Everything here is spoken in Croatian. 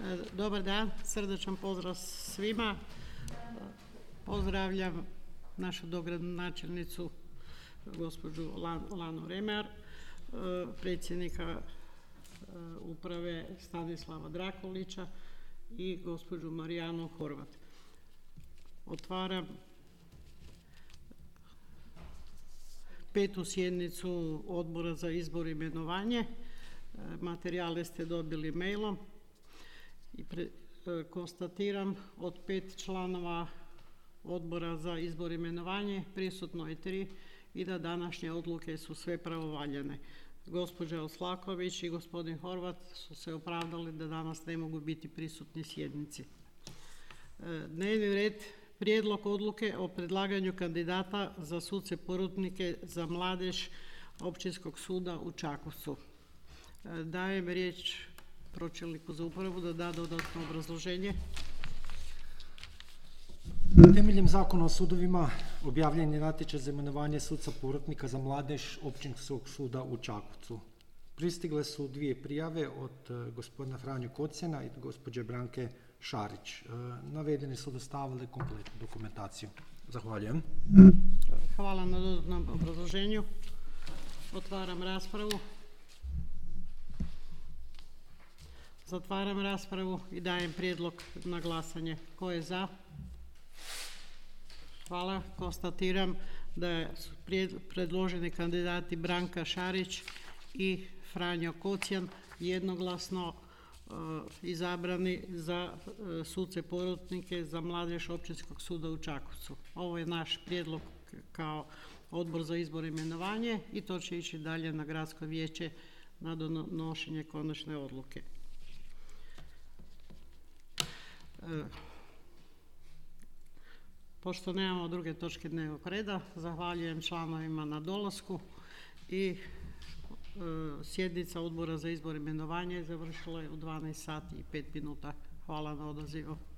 Dobar dan, srdečan pozdrav svima. Pozdravljam našu dogradonačelnicu gospođu Lanu Remar, predsjednika uprave Stanislava Drakulića i gospođu Marijanu Horvat. Otvaram 5. sjednicu Odbora za izbor i imenovanje. Materijale ste dobili mailom i konstatiram od 5 članova Odbora za izbor i imenovanje prisutno je 3 i da današnje odluke su sve pravovaljane. Gospođa Oslaković i gospodin Horvat su se opravdali da danas ne mogu biti prisutni sjednici. Dnevni red: prijedlog odluke o predlaganju kandidata za suce porotnike za mladež Općinskog suda u Čakovcu. Dajem riječ pročelniku za upravu da da dodatno obrazloženje. Temeljem Zakona o sudovima objavljen je natječaj za imenovanje suca porotnika za mladež Općinskog suda u Čakovcu. Pristigle su 2 prijave od gospodina Franju Kocjena i gospođe Branke Šarić. Navedeni su dostavili kompletnu dokumentaciju. Zahvaljujem. Hvala na dodatnom obrazloženju. Otvaram raspravu. Zatvaram raspravu i dajem prijedlog na glasanje. Ko je za? Hvala. Konstatiram da su predloženi kandidati Branka Šarić i Franjo Kocjan jednoglasno izabrani za suce porotnike za mladež Općinskog suda u Čakovcu. Ovo je naš prijedlog kao Odbor za izbor i imenovanje i to će ići dalje na gradsko vijeće na donošenje konačne odluke. Pošto nemamo druge točke dnevnog reda, zahvaljujem članovima na dolasku i sjednica Odbora za izbor i imenovanje završila je u 12 sati i 5 minuta. Hvala na odazivu.